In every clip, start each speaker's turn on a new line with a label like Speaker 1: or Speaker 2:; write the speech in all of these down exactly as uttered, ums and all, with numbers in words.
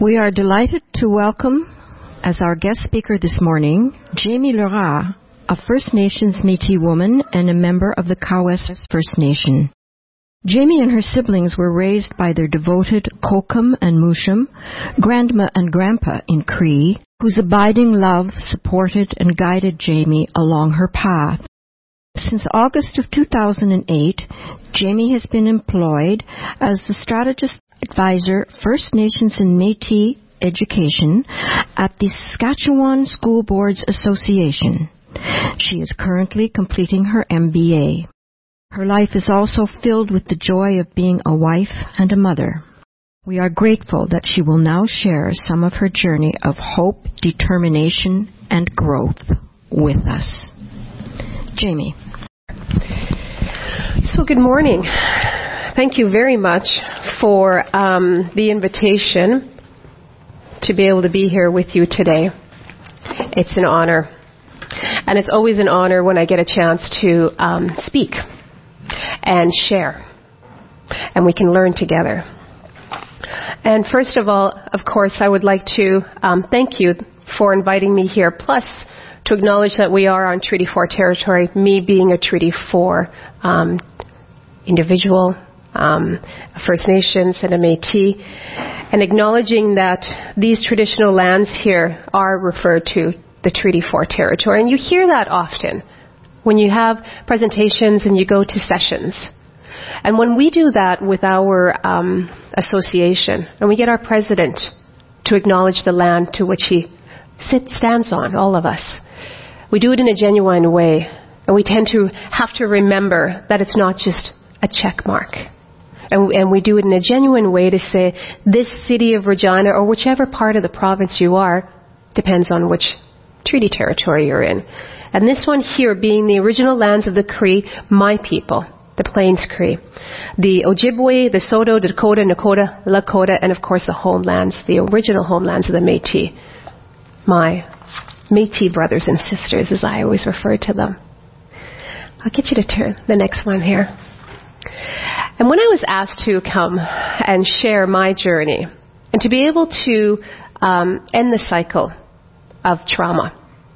Speaker 1: We are delighted to welcome, as our guest speaker this morning, Jamie Lerat, a First Nations Métis woman and a member of the Cowess First Nation. Jamie and her siblings were raised by their devoted Kokam and Musham, grandma and grandpa in Cree, whose abiding love supported and guided Jamie along her path. Since August of two thousand eight, Jamie has been employed as the strategist advisor First Nations and Métis Education at the Saskatchewan School Boards Association. She is currently completing her M B A. Her life is also filled with the joy of being a wife and a mother. We are grateful that she will now share some of her journey of hope, determination, and growth with us. Jamie.
Speaker 2: So good morning. Thank you very much for um, the invitation to be able to be here with you today. It's an honor. And it's always an honor when I get a chance to um, speak and share. And we can learn together. And first of all, of course, I would like to um, thank you for inviting me here, plus to acknowledge that we are on Treaty four territory, me being a Treaty four um, individual, um, First Nations and a Métis, and acknowledging that these traditional lands here are referred to the Treaty four territory. And you hear that often when you have presentations and you go to sessions. And when we do that with our um, association, and we get our president to acknowledge the land to which he sits, stands on, all of us, we do it in a genuine way. And we tend to have to remember that it's not just a check mark. And, and we do it in a genuine way to say, this city of Regina, or whichever part of the province you are, depends on which treaty territory you're in. And this one here being the original lands of the Cree, my people, the Plains Cree, the Ojibwe, the Saulteaux, the Dakota, Nakota, Lakota, and of course the homelands, the original homelands of the Métis, my Métis brothers and sisters, as I always refer to them. I'll get you to turn the next one here. And when I was asked to come and share my journey and to be able to um, end the cycle of trauma,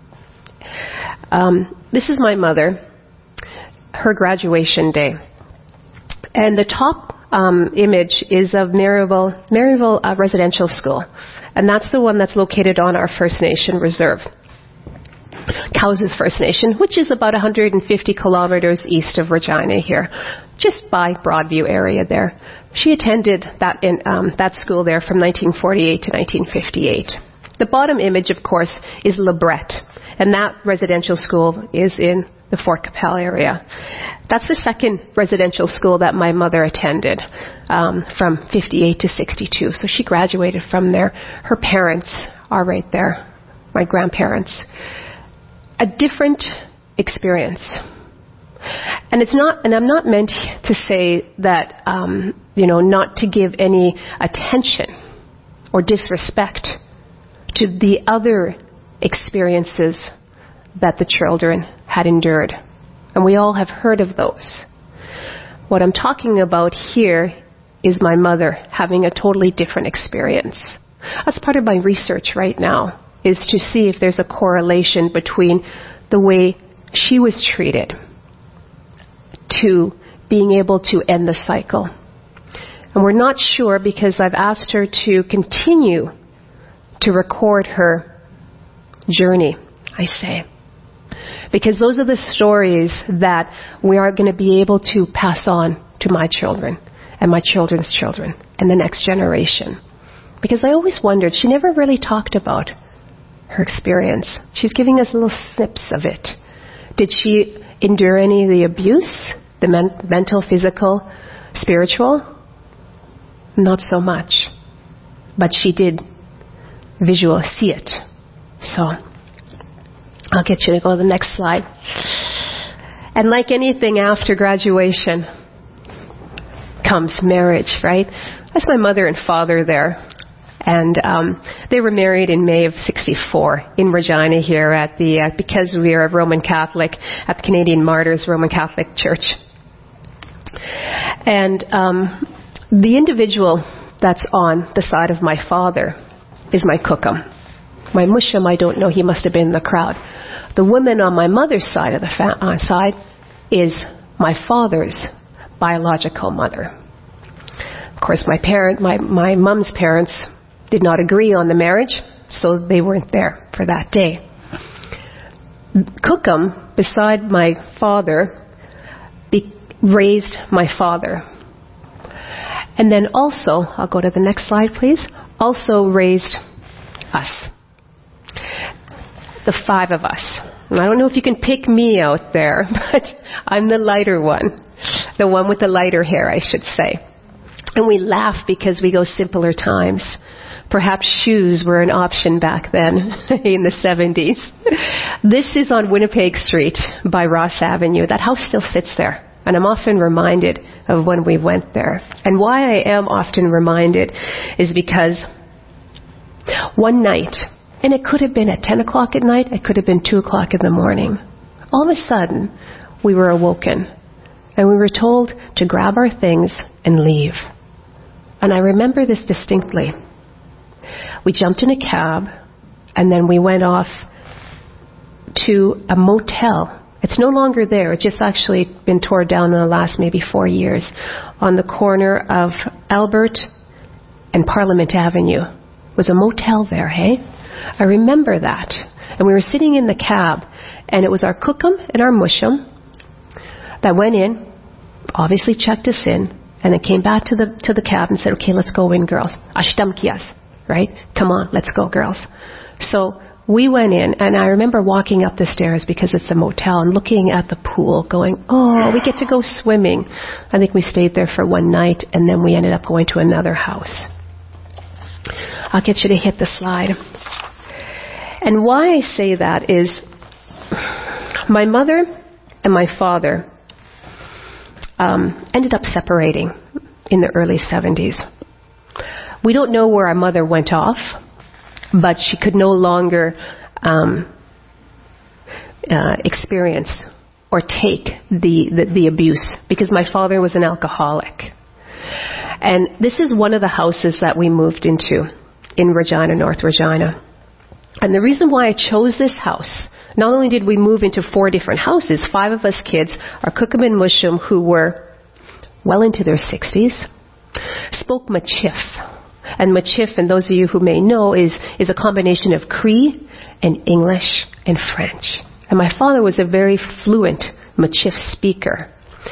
Speaker 2: um, this is my mother, her graduation day. And the top um, image is of Maryville, Maryville uh, Residential School. And that's the one that's located on our First Nation Reserve. Cowess's First Nation, which is about one hundred fifty kilometers east of Regina here, just by Broadview area there. She attended that in um, that school there from nineteen forty-eight to nineteen fifty-eight. The bottom image, of course, is Lebrette, and that residential school is in the Fort Capel area. That's the second residential school that my mother attended um, from fifty-eight to sixty-two. So she graduated from there. Her parents are right there, my grandparents. A different experience. And it's not, and I'm not meant to say that, um, you know, not to give any attention or disrespect to the other experiences that the children had endured. And we all have heard of those. What I'm talking about here is my mother having a totally different experience. That's part of my research right now, is to see if there's a correlation between the way she was treated to being able to end the cycle. And we're not sure because I've asked her to continue to record her journey, I say. Because those are the stories that we are going to be able to pass on to my children and my children's children and the next generation. Because I always wondered, she never really talked about her experience. She's giving us little snips of it. Did she endure any of the abuse? The men- mental, physical, spiritual? Not so much. But she did visual see it. So, I'll get you to go to the next slide. And like anything after graduation comes marriage, right? That's my mother and father there. And um, they were married in May of sixty-four in Regina here at the, uh, because we are Roman Catholic, at the Canadian Martyrs Roman Catholic Church. And um, the individual that's on the side of my father is my Kukum. My Mushum, I don't know, he must have been in the crowd. The woman on my mother's side of the fa- uh, side is my father's biological mother. Of course, my parent, my, my mom's parents did not agree on the marriage, so they weren't there for that day. Kukum, beside my father, be, raised my father. And then also, I'll go to the next slide, please, also raised us. The five of us. And I don't know if you can pick me out there, but I'm the lighter one. The one with the lighter hair, I should say. And we laugh because we go simpler times. Perhaps shoes were an option back then in the seventies. This is on Winnipeg Street by Ross Avenue. That house still sits there. And I'm often reminded of when we went there. And why I am often reminded is because one night, and it could have been at ten o'clock at night, it could have been two o'clock in the morning, all of a sudden we were awoken. And we were told to grab our things and leave. And I remember this distinctly. We jumped in a cab, and then we went off to a motel. It's no longer there. It's just actually been torn down in the last maybe four years on the corner of Albert and Parliament Avenue. It was a motel there, hey? I remember that. And we were sitting in the cab, and it was our Kukum and our Mushum that went in, obviously checked us in, and then came back to the to the cab and said, okay, let's go in, girls. Ashtamkias, right? Come on, let's go, girls. So we went in, and I remember walking up the stairs because it's a motel and looking at the pool going, oh, we get to go swimming. I think we stayed there for one night, and then we ended up going to another house. I'll get you to hit the slide. And why I say that is my mother and my father um, ended up separating in the early seventies. We don't know where our mother went off, but she could no longer um, uh, experience or take the, the, the abuse because my father was an alcoholic. And this is one of the houses that we moved into in Regina, North Regina. And the reason why I chose this house, not only did we move into four different houses, five of us kids, our Kukum and Mushum, who were well into their sixties, spoke Michif. And Michif, and those of you who may know, is, is a combination of Cree and English and French. And my father was a very fluent Michif speaker.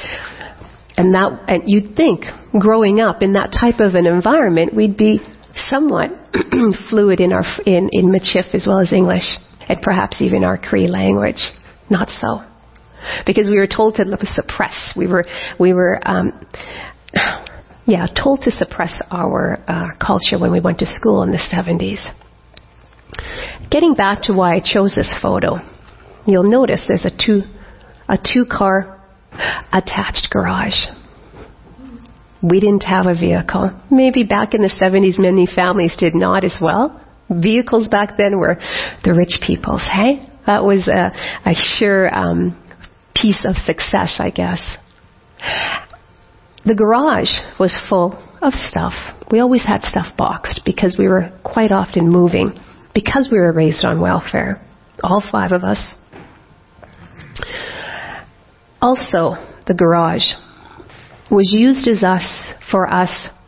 Speaker 2: And that, and you'd think, growing up in that type of an environment, we'd be somewhat fluid in our in, in Michif as well as English, and perhaps even our Cree language. Not so, because we were told to suppress. We were we were um, yeah told to suppress our uh, culture when we went to school in the seventies. Getting back to why I chose this photo, you'll notice there's a two a two car attached garage. We didn't have a vehicle. Maybe back in the seventies, many families did not as well. Vehicles back then were the rich people's, hey? That was a, a sure um, piece of success, I guess. The garage was full of stuff. We always had stuff boxed because we were quite often moving, because we were raised on welfare, all five of us. Also, the garage was used as us for us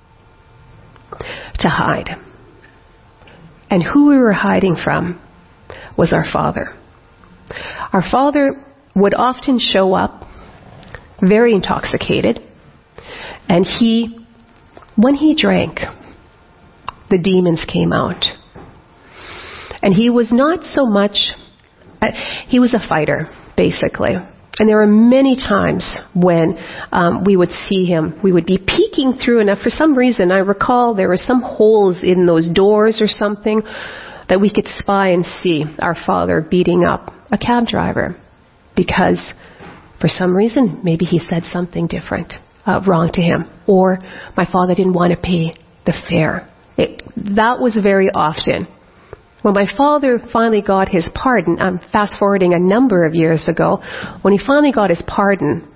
Speaker 2: to hide. And who we were hiding from was our father. Our father would often show up very intoxicated, and he, when he drank, the demons came out. And he was not so much, he was a fighter, basically. And there were many times when um, we would see him. We would be peeking through, and for some reason, I recall there were some holes in those doors or something that we could spy and see our father beating up a cab driver. Because for some reason, maybe he said something different, uh, wrong to him. Or my father didn't want to pay the fare. It, that was very often. When my father finally got his pardon, I'm fast forwarding a number of years ago, when he finally got his pardon,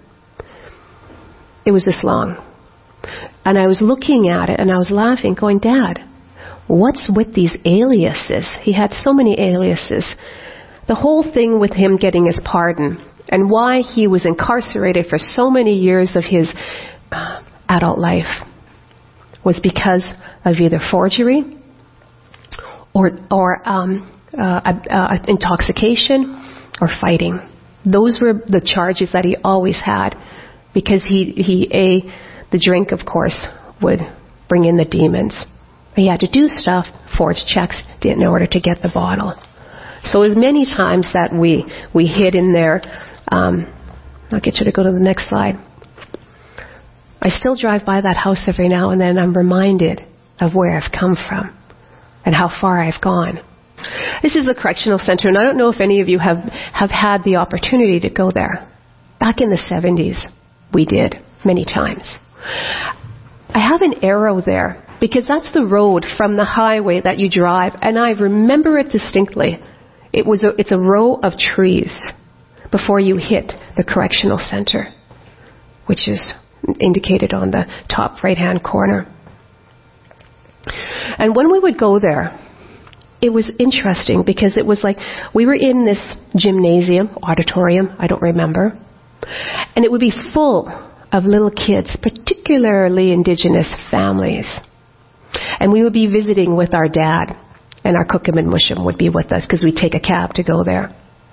Speaker 2: it was this long. And I was looking at it and I was laughing, going, Dad, what's with these aliases? He had so many aliases. The whole thing with him getting his pardon and why he was incarcerated for so many years of his uh, adult life was because of either forgery or, or um, uh, uh, intoxication or fighting. Those were the charges that he always had, because he, he a, the drink, of course, would bring in the demons. He had to do stuff, forge checks in order to get the bottle. So as many times that we, we hid in there, um, I'll get you to go to the next slide. I still drive by that house every now and then. I'm reminded of where I've come from and how far I've gone. This is the correctional center, and I don't know if any of you have, have had the opportunity to go there. Back in the seventies, we did, many times. I have an arrow there, because that's the road from the highway that you drive, and I remember it distinctly. It was a, it's a row of trees before you hit the correctional center, which is indicated on the top right-hand corner. And when we would go there, it was interesting because it was like we were in this gymnasium, auditorium, I don't remember, and it would be full of little kids, particularly Indigenous families. And we would be visiting with our dad, and our cookum and mushum would be with us because we'd take a cab to go there.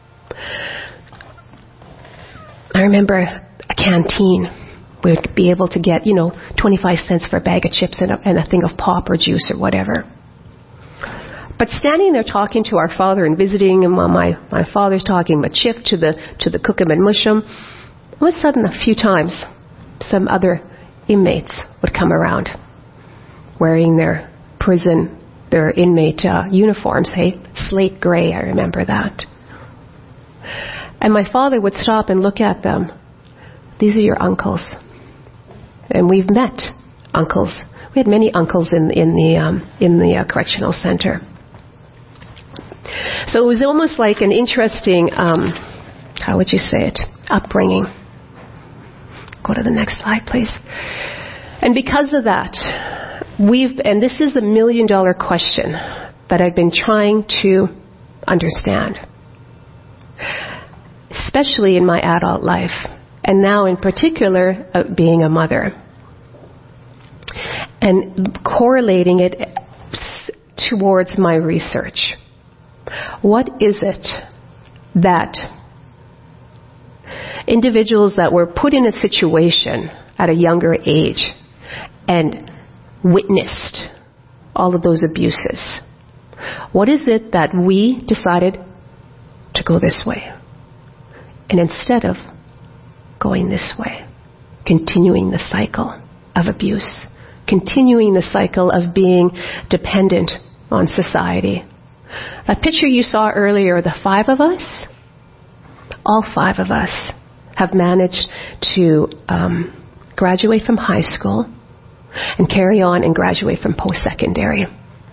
Speaker 2: I remember a canteen. We would be able to get, you know, twenty-five cents for a bag of chips and a, and a thing of pop or juice or whatever. But standing there talking to our father and visiting him while my, my father's talking about chip to the to the cookum and mushum, all of a sudden, a few times, some other inmates would come around wearing their prison, their inmate uh, uniforms, hey, slate gray, I remember that. And my father would stop and look at them. These are your uncles. And we've met uncles. We had many uncles in, in the, um, in the uh, correctional center. So it was almost like an interesting, um, how would you say it, upbringing. Go to the next slide, please. And because of that, we've, and this is the million dollar question that I've been trying to understand, especially in my adult life, and now in particular, uh, being a mother, and correlating it towards my research. What is it that individuals that were put in a situation at a younger age and witnessed all of those abuses, what is it that we decided to go this way? And instead of going this way, continuing the cycle of abuse, continuing the cycle of being dependent on society. That picture you saw earlier, the five of us, all five of us have managed to um, graduate from high school and carry on and graduate from post-secondary.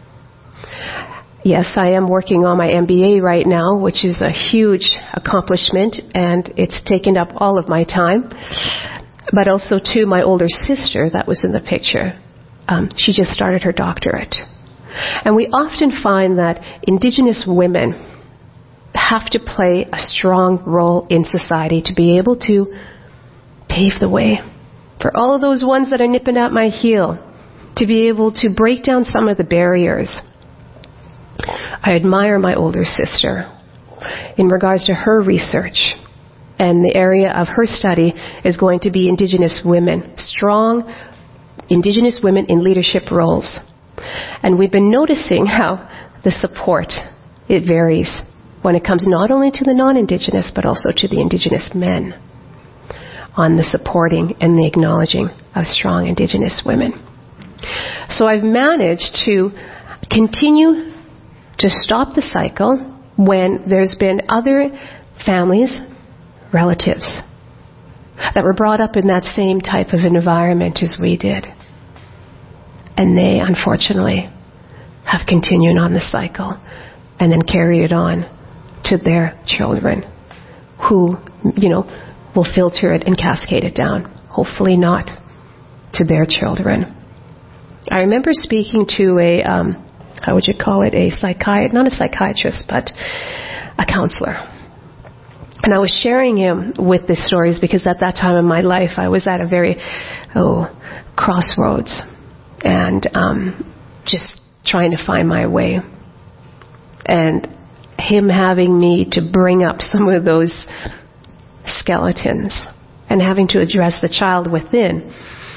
Speaker 2: Yes, I am working on my M B A right now, which is a huge accomplishment, and it's taken up all of my time. But also, too, my older sister that was in the picture, um, she just started her doctorate. And we often find that Indigenous women have to play a strong role in society to be able to pave the way for all of those ones that are nipping at my heel, to be able to break down some of the barriers. I admire my older sister in regards to her research, and the area of her study is going to be Indigenous women, strong Indigenous women in leadership roles. And we've been noticing how the support, it varies when it comes not only to the non-Indigenous but also to the Indigenous men on the supporting and the acknowledging of strong Indigenous women. So I've managed to continue to stop the cycle when there's been other families, relatives, that were brought up in that same type of environment as we did. And they, unfortunately, have continued on the cycle and then carried it on to their children who, you know, will filter it and cascade it down. Hopefully not to their children. I remember speaking to a um, how would you call it, a psychiatrist, not a psychiatrist, but a counselor. And I was sharing him with these stories because at that time in my life, I was at a very, oh, crossroads and um, just trying to find my way. And him having me to bring up some of those skeletons and having to address the child within.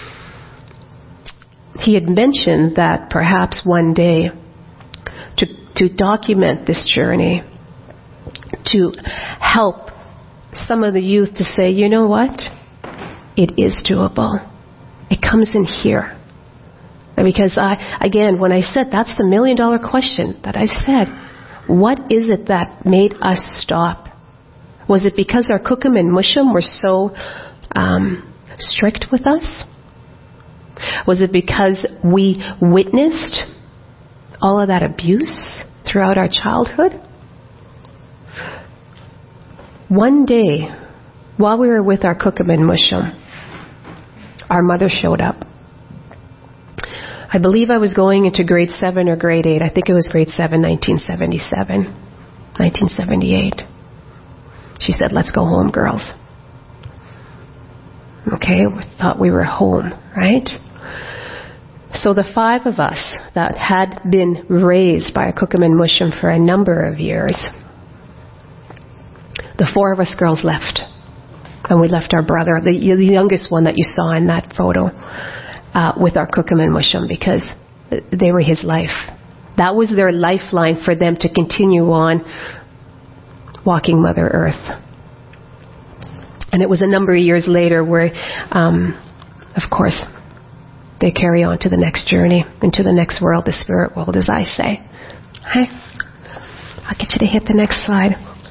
Speaker 2: He had mentioned that perhaps one day to, to document this journey, to help some of the youth to say, you know what? It is doable. It comes in here. And because I, again, when I said that's the million dollar question that I've said, what is it that made us stop? Was it because our Kukum and Mushum were so um, strict with us? Was it because we witnessed all of that abuse throughout our childhood? One day, while we were with our Kukum and Mushum, our mother showed up. I believe I was going into grade seven or grade eight. I think it was grade seven, nineteen seventy-seven, nineteen seventy-eight. She said, let's go home, girls. Okay, we thought we were home, right? So the five of us that had been raised by a Kukum and Mushum for a number of years, the four of us girls left. And we left our brother, the, the youngest one that you saw in that photo, uh, with our Kukum and Mushum because they were his life. That was their lifeline for them to continue on walking Mother Earth. And it was a number of years later where, um, of course, they carry on to the next journey, into the next world, the spirit world, as I say. Okay? I'll get you to hit the next slide.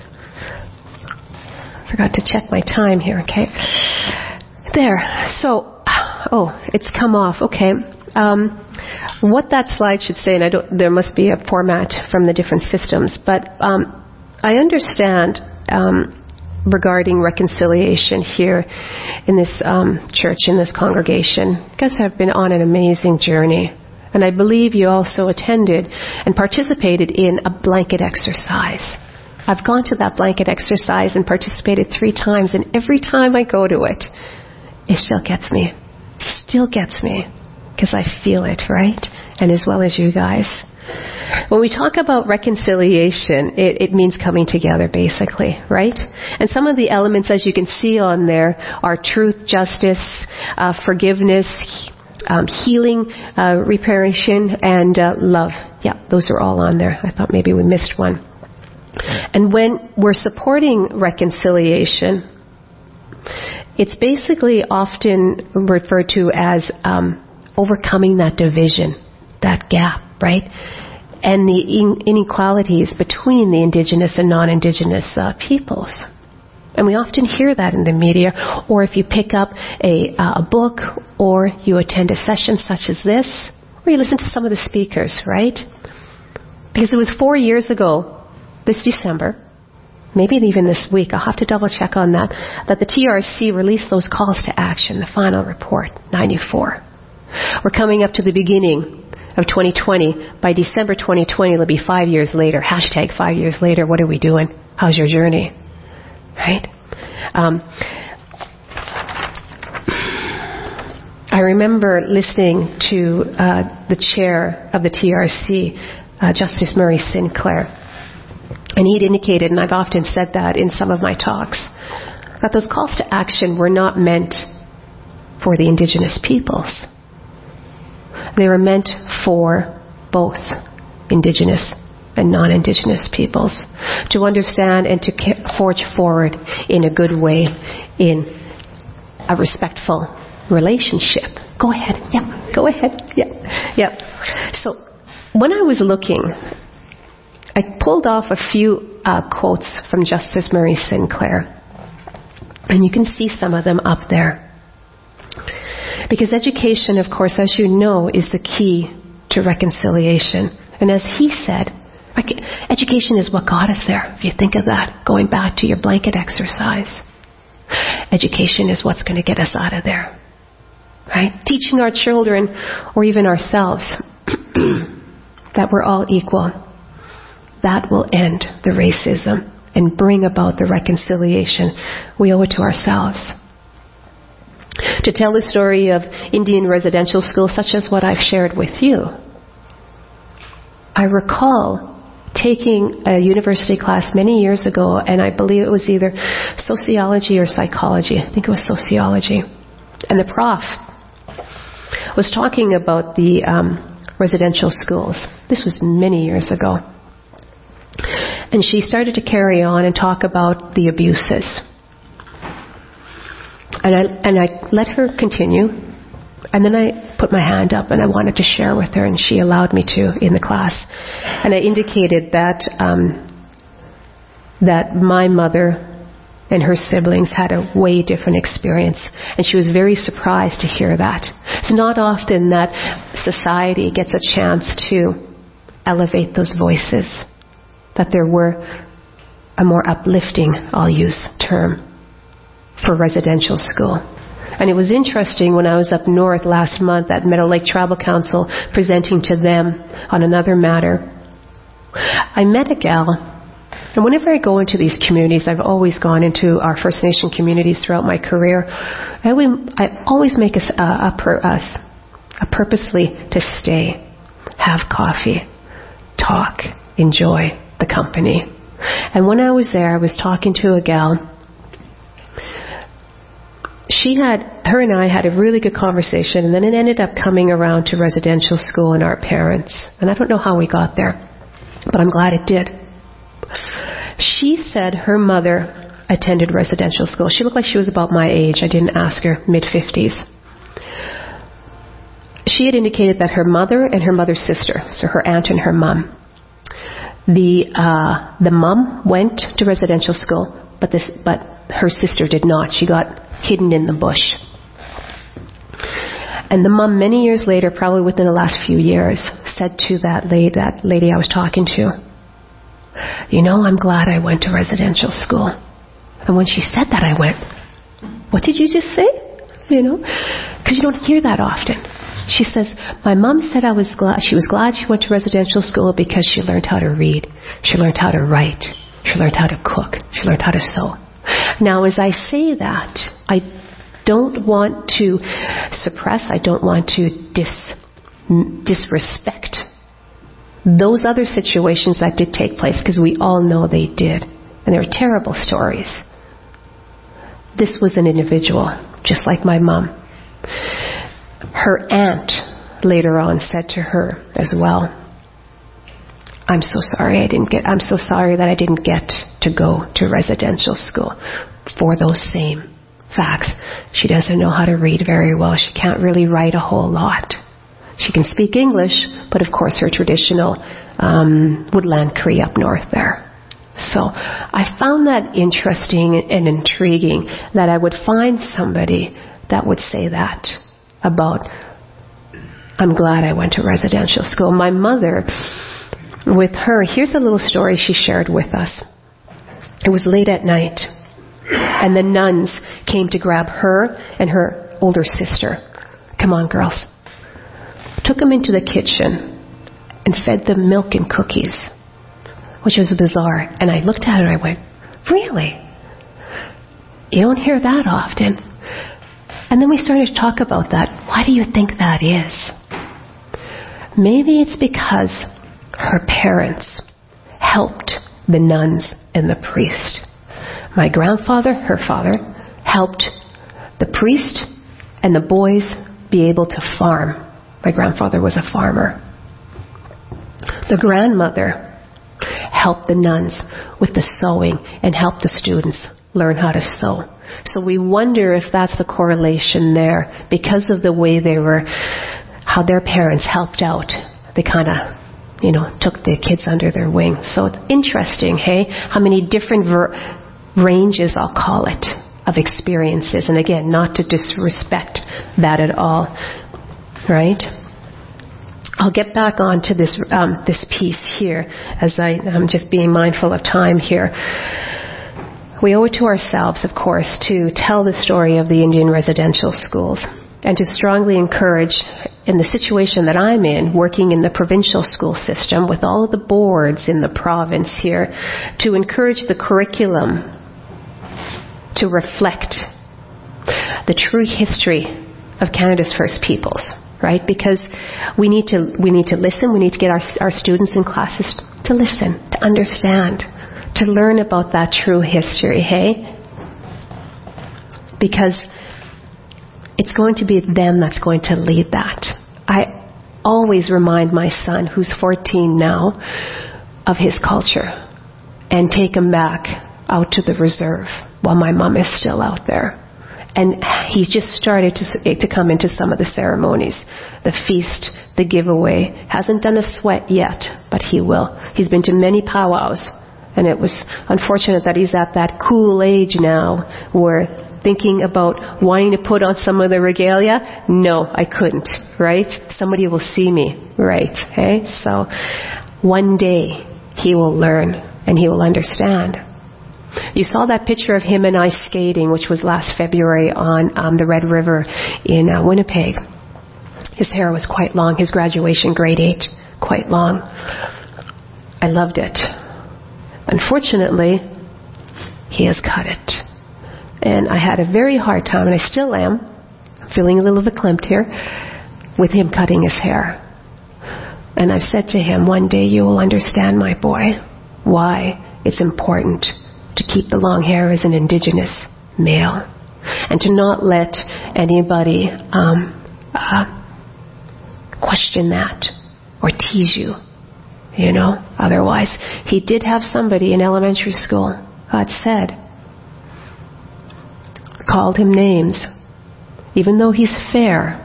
Speaker 2: Forgot to check my time here, okay? There. So, oh, it's come off. Okay. Um, what that slide should say, and I don't, there must be a format from the different systems, but um, I understand um, regarding reconciliation here in this um, church, in this congregation. You guys have been on an amazing journey. And I believe you also attended and participated in a blanket exercise. I've gone to that blanket exercise and participated three times, and every time I go to it, it still gets me. Still gets me. Because I feel it, right? And as well as you guys. When we talk about reconciliation, it, it means coming together, basically, right? And some of the elements, as you can see on there, are truth, justice, uh, forgiveness, um, healing, uh, reparation, and uh, love. Yeah, those are all on there. I thought maybe we missed one. And when we're supporting reconciliation, it's basically often referred to as um, overcoming that division, that gap, right? And the inequalities between the Indigenous and non-Indigenous uh, peoples. And we often hear that in the media, or if you pick up a, uh, a book, or you attend a session such as this, or you listen to some of the speakers, right? Because it was four years ago, this December, maybe even this week, I'll have to double check on that, that the T R C released those calls to action, the final report, ninety-four. We're coming up to the beginning of twenty twenty. By December twenty twenty, it'll be five years later. Hashtag five years later. What are we doing? How's your journey? Right? Um, I remember listening to uh, the chair of the T R C, uh, Justice Murray Sinclair. And he'd indicated, and I've often said that in some of my talks, that those calls to action were not meant for the Indigenous peoples. They were meant for both Indigenous and non-Indigenous peoples to understand and to forge forward in a good way in a respectful relationship. Go ahead. Yeah, go ahead. Yeah. Yeah. So when I was looking, I pulled off a few uh, quotes from Justice Murray Sinclair. And you can see some of them up there. Because education, of course, as you know, is the key to reconciliation. And as he said, education is what got us there. If you think of that, going back to your blanket exercise. Education is what's going to get us out of there. Right? Teaching our children, or even ourselves, that we're all equal. That will end the racism and bring about the reconciliation. We owe it to ourselves. To tell the story of Indian residential schools such as what I've shared with you, I recall taking a university class many years ago, and I believe it was either sociology or psychology. I think it was sociology. And the prof was talking about the um, residential schools. This was many years ago. And she started to carry on and talk about the abuses. And I, and I let her continue. And then I put my hand up and I wanted to share with her, and she allowed me to in the class. And I indicated that um, that my mother and her siblings had a way different experience. And she was very surprised to hear that. It's not often that society gets a chance to elevate those voices, that there were a more uplifting, I'll use, term for residential school. And it was interesting when I was up north last month at Meadow Lake Tribal Council presenting to them on another matter. I met a gal, and whenever I go into these communities, I've always gone into our First Nation communities throughout my career, I, will, I always make a, a, a, a purposely to stay, have coffee, talk, enjoy the company. And when I was there, I was talking to a gal. She had, her and I had a really good conversation, and then it ended up coming around to residential school and our parents. And I don't know how we got there, but I'm glad it did. She said her mother attended residential school. She looked like she was about my age. I didn't ask her, mid-fifties. She had indicated that her mother and her mother's sister, so her aunt and her mom, the uh, the mom went to residential school, but this, but her sister did not. She got hidden in the bush. And the mom, many years later, probably within the last few years, said to that lady, that lady I was talking to, "You know, I'm glad I went to residential school." And when she said that, I went, "What did you just say?" You know, because you don't hear that often. She says, "My mom said I was glad. She was glad she went to residential school because she learned how to read, she learned how to write, she learned how to cook, she learned how to sew." Now, as I say that, I don't want to suppress, I don't want to dis, disrespect those other situations that did take place, because we all know they did. And they were terrible stories. This was an individual, just like my mom. Her aunt later on said to her as well, I'm so sorry I didn't get, I'm so sorry that I didn't get to go to residential school for those same facts. She doesn't know how to read very well. She can't really write a whole lot. She can speak English, but of course her traditional um, woodland Cree up north there. So I found that interesting and intriguing that I would find somebody that would say that about, I'm glad I went to residential school. My mother, with her, here's a little story she shared with us. It was late at night, and the nuns came to grab her and her older sister. Come on, girls. Took them into the kitchen and fed them milk and cookies, which was bizarre. And I looked at her and I went, really? You don't hear that often. And then we started to talk about that. Why do you think that is? Maybe it's because her parents helped the nuns and the priest. My grandfather, her father, helped the priest and the boys be able to farm. My grandfather was a farmer. The grandmother helped the nuns with the sewing and helped the students learn how to sew. So we wonder if that's the correlation there, because of the way they were, how their parents helped out. They kind of, you know, took the kids under their wing. So it's interesting, hey, how many different ver- ranges, I'll call it, of experiences. And again, not to disrespect that at all, right? I'll get back on to this um, this piece here, as I, I'm just being mindful of time here. We owe it to ourselves, of course, to tell the story of the Indian residential schools and to strongly encourage in the situation that I'm in, working in the provincial school system with all of the boards in the province here, to encourage the curriculum to reflect the true history of Canada's First Peoples, right? Because we need to we need to listen. We need to get our our students in classes to listen, to understand, to learn about that true history. Hey, because it's going to be them that's going to lead that. I always remind my son, who's fourteen now, of his culture, and take him back out to the reserve while my mom is still out there. And he's just started to to come into some of the ceremonies, the feast, the giveaway. Hasn't done a sweat yet, but he will. He's been to many powwows, and it was unfortunate that he's at that cool age now where thinking about wanting to put on some of the regalia. No, I couldn't, right? Somebody will see me, right? Okay? So one day he will learn and he will understand. You saw that picture of him and I skating, which was last February on um, the Red River in uh, Winnipeg. His hair was quite long. His graduation, grade eight, quite long. I loved it. Unfortunately, he has cut it. And I had a very hard time, and I still am, feeling a little verklempt here, with him cutting his hair. And I've said to him, one day you will understand, my boy, why it's important to keep the long hair as an Indigenous male, and to not let anybody um, uh, question that or tease you, you know. Otherwise, he did have somebody in elementary school, God said, called him names, even though he's fair.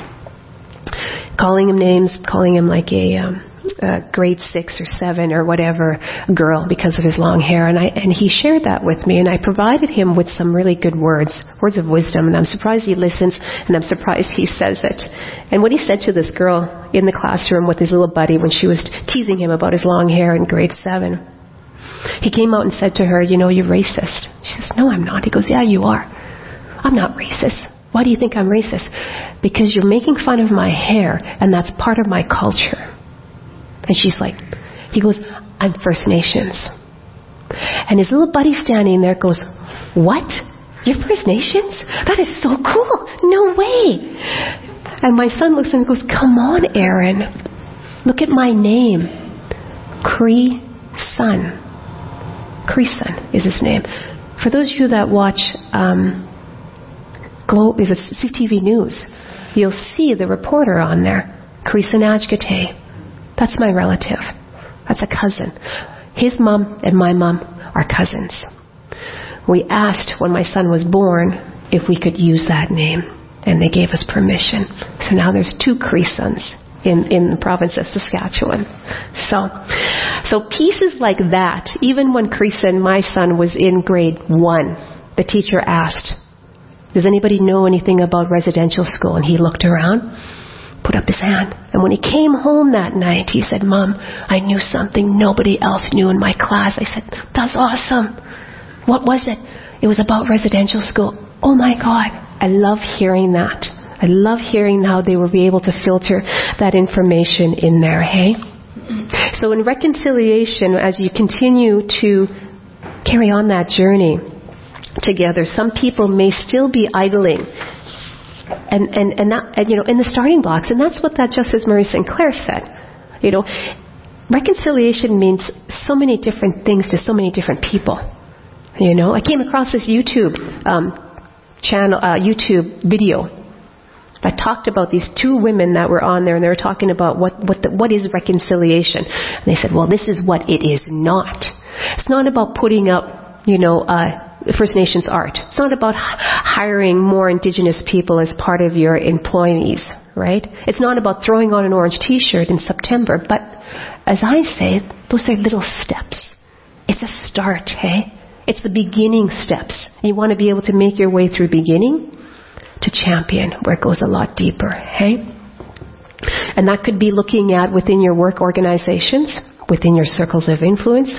Speaker 2: Calling him names, calling him like a, um, a grade six or seven or whatever girl because of his long hair. And I and he shared that with me, and I provided him with some really good words, words of wisdom. And I'm surprised he listens, and I'm surprised he says it. And what he said to this girl in the classroom with his little buddy when she was teasing him about his long hair in grade seven, he came out and said to her, you know, you're racist. She says, no, I'm not. He goes, yeah, you are. I'm not racist. Why do you think I'm racist? Because you're making fun of my hair, and that's part of my culture. And she's like, he goes, I'm First Nations. And his little buddy standing there goes, what? You're First Nations? That is so cool. No way. And my son looks at him and goes, come on, Aaron. Look at my name. Cree Sun. Cree Sun is his name. For those of you that watch um, Globe, is it C T V News, you'll see the reporter on there, Cree Sun Ajgate. That's my relative. That's a cousin. His mom and my mom are cousins. We asked when my son was born if we could use that name, and they gave us permission. So now there's two Cree Suns in, in the province of Saskatchewan. So, so pieces like that, even when Cree Sun, my son, was in grade one, the teacher asked, does anybody know anything about residential school? And he looked around, put up his hand. And when he came home that night, he said, Mom, I knew something nobody else knew in my class. I said, that's awesome. What was it? It was about residential school. Oh my God. I love hearing that. I love hearing how they will be able to filter that information in there, hey? So in reconciliation, as you continue to carry on that journey together, some people may still be idling and and and, that, and you know in the starting blocks, and that's what that Justice Murray Sinclair said. You know, reconciliation means so many different things to so many different people. You know, I came across this YouTube um, channel, uh, YouTube video. I talked about these two women that were on there, and they were talking about what what the, what is reconciliation. And they said, well, this is what it is not. It's not about putting up, you know, uh, First Nations art. It's not about hiring more Indigenous people as part of your employees, right? It's not about throwing on an orange T-shirt in September. But as I say, those are little steps. It's a start, hey? It's the beginning steps. You want to be able to make your way through beginning to champion, where it goes a lot deeper, hey? And that could be looking at within your work organizations, within your circles of influence.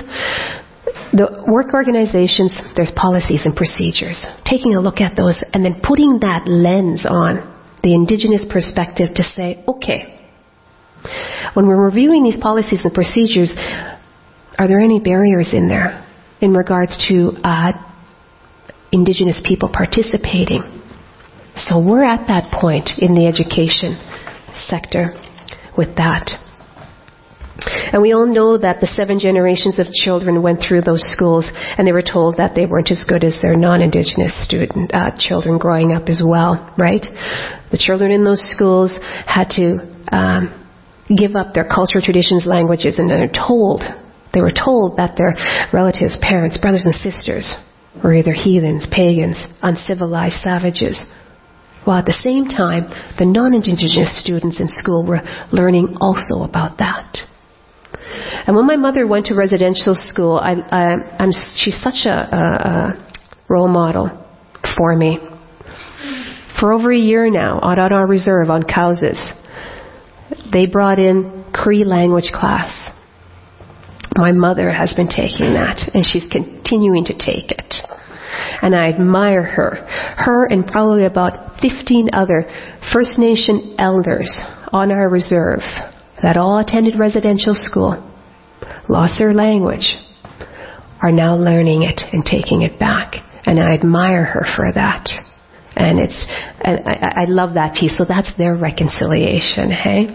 Speaker 2: The work organizations, there's policies and procedures. Taking a look at those and then putting that lens on the Indigenous perspective to say, okay, when we're reviewing these policies and procedures, are there any barriers in there in regards to uh, Indigenous people participating? So we're at that point in the education sector with that. And we all know that the seven generations of children went through those schools, and they were told that they weren't as good as their non-Indigenous student uh, children growing up as well, right? The children in those schools had to um, give up their culture, traditions, languages, and they're told, they were told that their relatives, parents, brothers and sisters were either heathens, pagans, uncivilized savages. While at the same time, the non-Indigenous students in school were learning also about that. And when my mother went to residential school, I, I, I'm, she's such a, a, a role model for me. For over a year now, out on our reserve on Cowses, they brought in Cree language class. My mother has been taking that, and she's continuing to take it. And I admire her. Her and probably about fifteen other First Nation elders on our reserve that all attended residential school, lost their language, are now learning it and taking it back. And I admire her for that. And it's, and I, I love that piece. So that's their reconciliation, hey?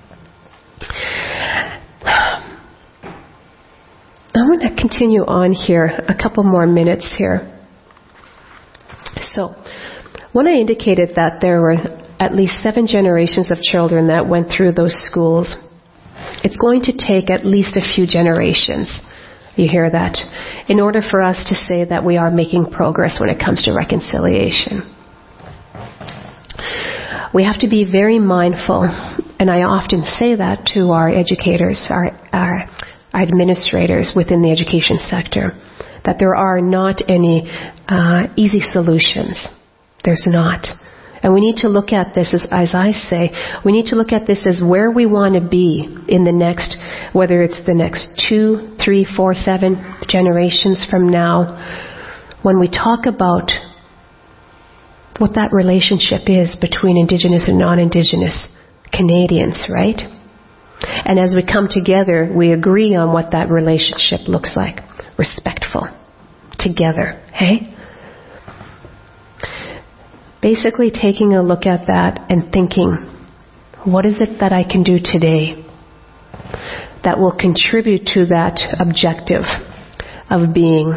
Speaker 2: I'm going to continue on here a couple more minutes here. So, when I indicated that there were at least seven generations of children that went through those schools, it's going to take at least a few generations, you hear that, in order for us to say that we are making progress when it comes to reconciliation. We have to be very mindful, and I often say that to our educators, our, our, our administrators within the education sector, that there are not any uh, easy solutions. There's not. And we need to look at this, as, as I say, we need to look at this as where we want to be in the next, whether it's the next two, three, four, seven generations from now, when we talk about what that relationship is between Indigenous and non-Indigenous Canadians, right? And as we come together, we agree on what that relationship looks like. Respectful. Together, hey? Basically taking a look at that and thinking, what is it that I can do today that will contribute to that objective of being,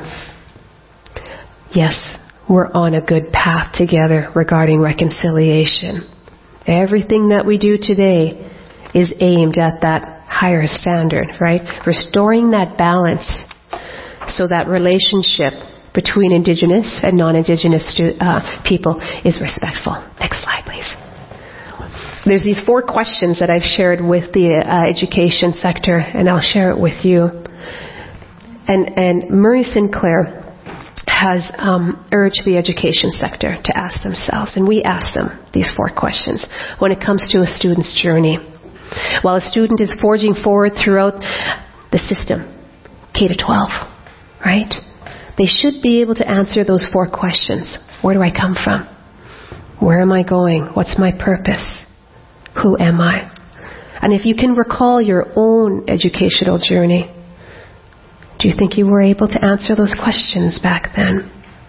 Speaker 2: yes, we're on a good path together regarding reconciliation. Everything that we do today is aimed at that higher standard, right? Restoring that balance so that relationship between Indigenous and non-Indigenous stu- uh, people is respectful. Next slide, please. There's these four questions that I've shared with the uh, education sector, and I'll share it with you. And, and Murray Sinclair has um, urged the education sector to ask themselves, and we ask them these four questions when it comes to a student's journey. While a student is forging forward throughout the system, K to twelve, right? They should be able to answer those four questions. Where do I come from? Where am I going? What's my purpose? Who am I? And if you can recall your own educational journey, do you think you were able to answer those questions back then?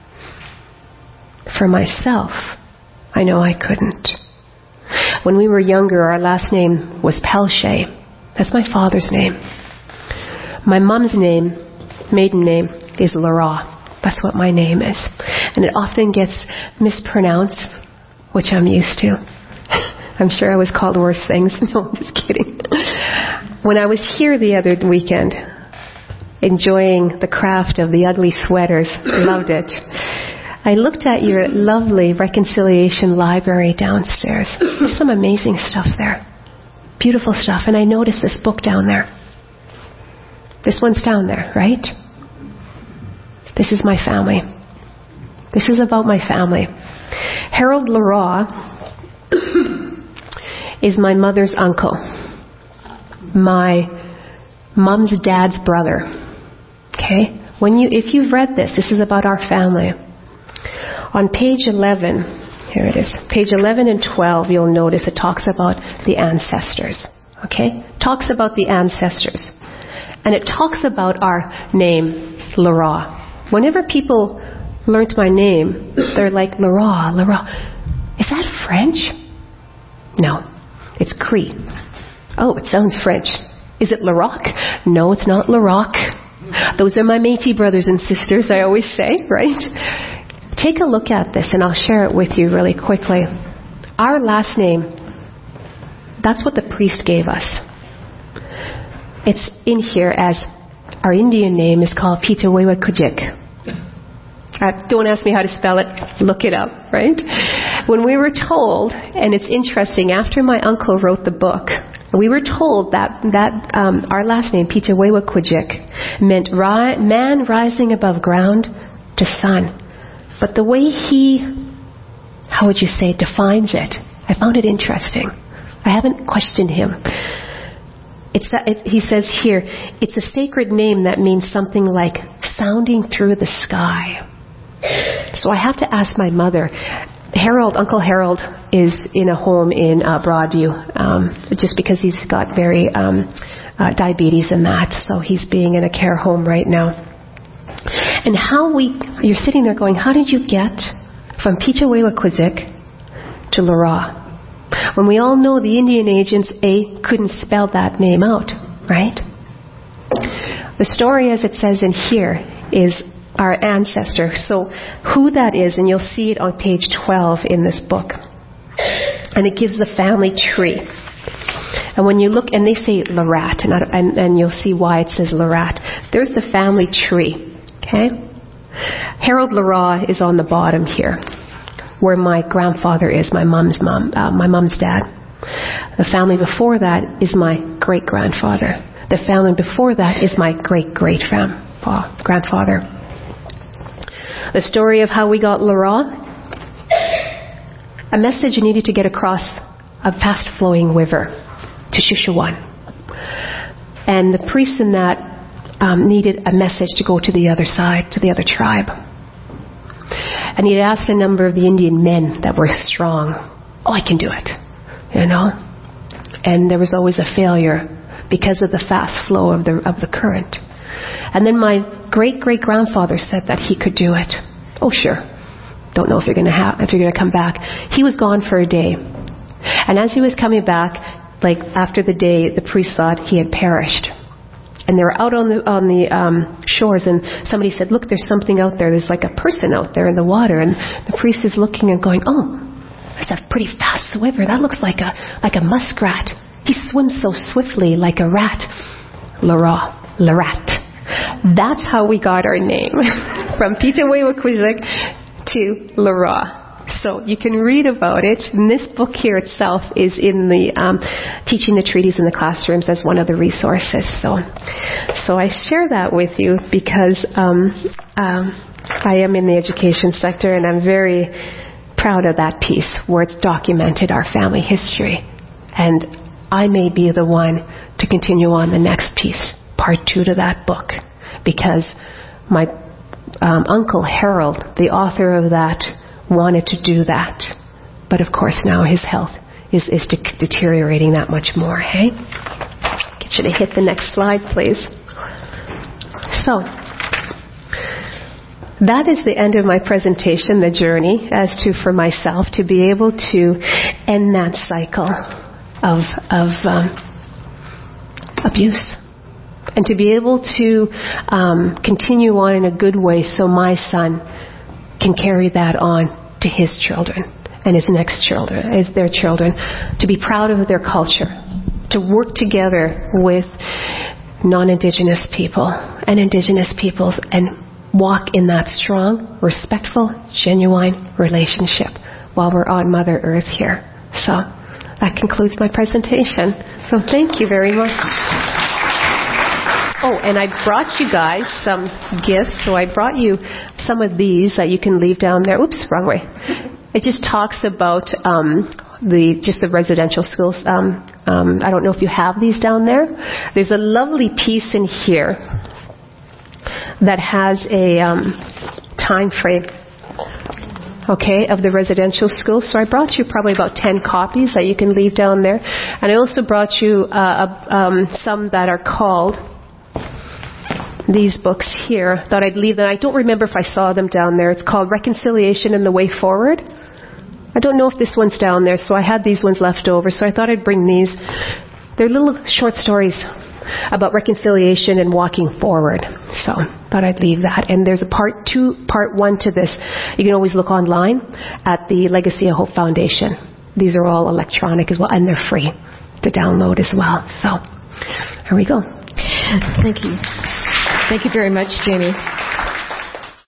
Speaker 2: For myself, I know I couldn't. When we were younger, our last name was Pelche. That's my father's name. My mom's name, maiden name, is Lara. That's what my name is. And it often gets mispronounced, which I'm used to. I'm sure I was called worse things. No, I'm just kidding. When I was here the other weekend, enjoying the craft of the ugly sweaters, loved it, I looked at your lovely reconciliation library downstairs. There's some amazing stuff there. Beautiful stuff. And I noticed this book down there. This one's down there, right? This is my family. This is about my family. Harold Lara is my mother's uncle. My mom's dad's brother. Okay? When you, if you've read this, this is about our family. On page eleven, Here it is. Page eleven and twelve, you'll notice it talks about the ancestors. Okay? Talks about the ancestors. And it talks about our name, Lara. Whenever people learned my name, they're like, Lara, Lara. Is that French? No. It's Cree. Oh, it sounds French. Is it Laroque? No, it's not Laroque. Those are my Métis brothers and sisters, I always say, right? Take a look at this, and I'll share it with you really quickly. Our last name, that's what the priest gave us. It's in here as our Indian name is called Pitawewa Kujik. Uh, don't ask me how to spell it. Look it up, right? When we were told, and it's interesting, after my uncle wrote the book, we were told that that um, our last name, Pitawewa Kujik, meant ri- man rising above ground to sun. But the way he, how would you say, defines it, I found it interesting. I haven't questioned him. It's that, it, he says here, it's a sacred name that means something like sounding through the sky. So I have to ask my mother. Harold, Uncle Harold, is in a home in uh, Broadview, um, just because he's got very um, uh, diabetes and that, so he's being in a care home right now. And how we, you're sitting there going, how did you get from Pitawewa Kujik to Lara? When we all know the Indian agents, A, couldn't spell that name out, right? The story, as it says in here, is our ancestor. So who that is, and you'll see it on page twelve in this book. And it gives the family tree. And when you look, and they say Larat, and, and, and you'll see why it says Larat. There's the family tree. Okay? Harold Lara is on the bottom here, where my grandfather is, my mom's mom, uh, my mom's dad. The family before that is my great-grandfather. The family before that is my great-great-grandfather. The story of how we got Lara, a message needed to get across a fast-flowing river to Shuswap. And the priest in that um, needed a message to go to the other side, to the other tribe. And he asked a number of the Indian men that were strong, oh, I can do it, you know. And there was always a failure because of the fast flow of the of the current. And then my great-great-grandfather said that he could do it. Oh, sure. Don't know if you're going to have, if you're going to come back. He was gone for a day. And as he was coming back, like after the day, the priest thought he had perished. And they were out on the on the um, shores, and somebody said, look, there's something out there. There's like a person out there in the water. And the priest is looking and going, oh, that's a pretty fast swimmer. That looks like a like a muskrat. He swims so swiftly like a rat. Lara, Larat. That's how we got our name, from Pitawewa Kujik to Lara. So you can read about it. And this book here itself is in the um, Teaching the Treaties in the Classrooms as one of the resources. So, so I share that with you because um, um, I am in the education sector, and I'm very proud of that piece where it's documented our family history. And I may be the one to continue on the next piece, part two to that book, because my um, Uncle Harold, the author of that, wanted to do that. But of course now his health is, is de- deteriorating that much more, hey? Get you to hit the next slide, please. So, that is the end of my presentation, the journey, as to for myself to be able to end that cycle of, of um, abuse. And to be able to um, continue on in a good way so my son can carry that on to his children and his next children, as their children, to be proud of their culture, to work together with non-Indigenous people and Indigenous peoples and walk in that strong, respectful, genuine relationship while we're on Mother Earth here. So that concludes my presentation. So thank you very much. Oh, and I brought you guys some gifts. So I brought you some of these that you can leave down there. Oops, wrong way. It just talks about um, the just the residential schools. Um, um, I don't know if you have these down there. There's a lovely piece in here that has a um, time frame. okay, of the residential school. So I brought you probably about ten copies that you can leave down there. And I also brought you uh, um, some that are called these books here. Thought I'd leave them. I don't remember if I saw them down there. It's called Reconciliation and the Way Forward. I don't know if this one's down there, so I had these ones left over. So I thought I'd bring these. They're little short stories about reconciliation and walking forward. So thought I'd leave that. And there's a part two, part one to this. You can always look online at the Legacy of Hope Foundation. These are all electronic as well, and they're free to download as well. So here we go.
Speaker 1: Thank you. Thank you very much, Jamie.